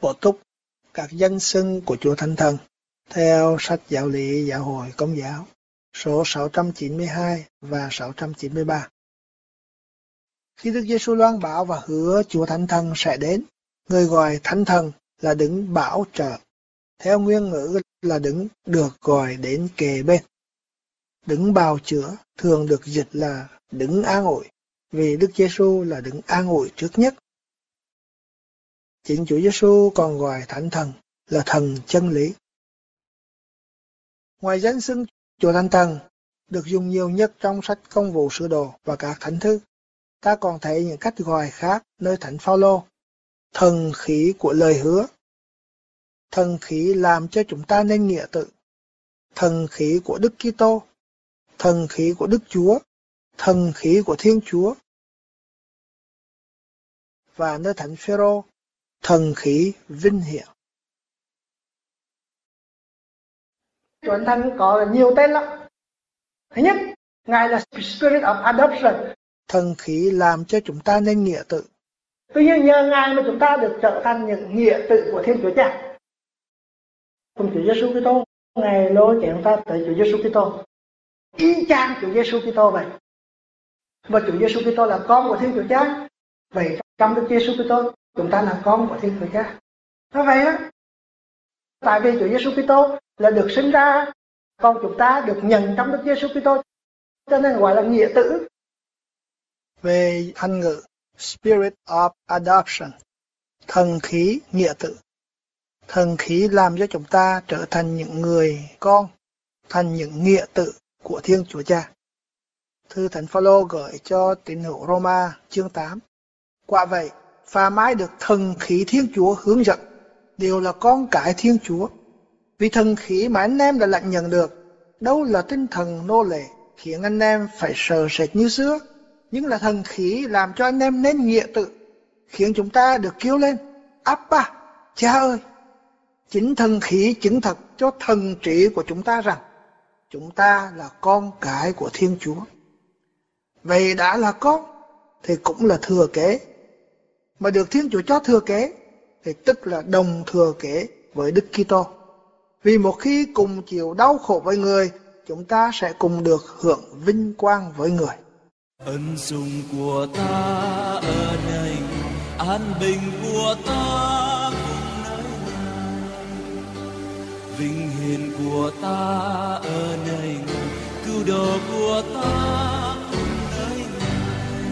bổ túc các danh xưng của Chúa Thánh Thần theo sách Giáo lý Giáo hội Công giáo số 692 và 693. Khi Đức Giêsu loan báo và hứa Chúa Thánh Thần sẽ đến, người gọi Thánh Thần là đấng bảo trợ, theo nguyên ngữ là đấng được gọi đến kề bên. Đấng bào chữa thường được dịch là đấng an ủi, vì Đức Giêsu là đấng an ủi trước nhất. Chính Chúa Giêsu còn gọi Thánh Thần là Thần chân lý. Ngoài danh xưng Chúa Thánh Thần được dùng nhiều nhất trong sách Công vụ Sứ đồ và các thánh thư, ta còn thấy những cách gọi khác nơi Thánh Phaolô: thần khí của lời hứa, thần khí làm cho chúng ta nên nghĩa tử, thần khí của Đức Kitô, thần khí của Đức Chúa, thần khí của Thiên Chúa, và nơi Thánh Phêrô, thần khí vinh hiển. Chúa Thánh có nhiều tên lắm. Thứ nhất, Ngài là Spirit of Adoption, thần khí làm cho chúng ta nên nghĩa tử. Tuy nhiên nhờ Ngài mà chúng ta được trở thành những nghĩa tử của Thiên Chúa Cha. Cùng Chúa Giêsu Kitô, Ngài lôi kéo chúng ta tới Chúa Giêsu Kitô, y chang Chúa Giêsu Kitô vậy. Và Chúa Giêsu Kitô là con của Thiên Chúa Cha. Vậy trong Đức Giêsu Kitô, chúng ta là con của Thiên Chúa Cha. Nó vậy đó. Tại vì Chúa Giêsu Kitô là được sinh ra, còn chúng ta được nhận trong Đức Giêsu Kitô, cho nên gọi là nghĩa tử. Về Anh ngữ Spirit of Adoption, thần khí nghĩa tử, thần khí làm cho chúng ta trở thành những người con, thành những nghĩa tử của Thiên Chúa Cha. Thư Thánh Phaolô gửi cho tín hữu Roma chương 8. Quả vậy, phàm ai được thần khí Thiên Chúa hướng dẫn đều là con cái Thiên Chúa. Vì thần khí mà anh em đã lãnh nhận được đâu là tinh thần nô lệ khiến anh em phải sợ sệt như xưa, nhưng là thần khí làm cho anh em nên nghĩa tử, khiến chúng ta được kêu lên Abba, Cha ơi. Chính thần khí chứng thực cho thần trí của chúng ta rằng chúng ta là con cái của Thiên Chúa. Vậy đã là con thì cũng là thừa kế, mà được Thiên Chúa cho thừa kế thì tức là đồng thừa kế với Đức Kitô. Vì một khi cùng chịu đau khổ với người, chúng ta sẽ cùng được hưởng vinh quang với người. Ân sủng của ta ở nơi an bình của ta cùng nơi này, vinh hiển của ta ở nơi ngài, cứu độ của ta cùng nơi ngài.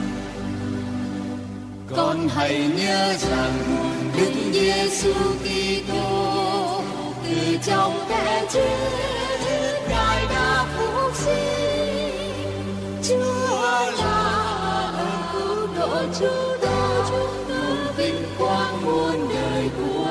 Con hãy nhớ rằng Đức Giêsu Kitô từ trong kẻ chết ngài đã phục sinh. Chúa là ơn cứu độ chúng ta vinh quang muôn đời của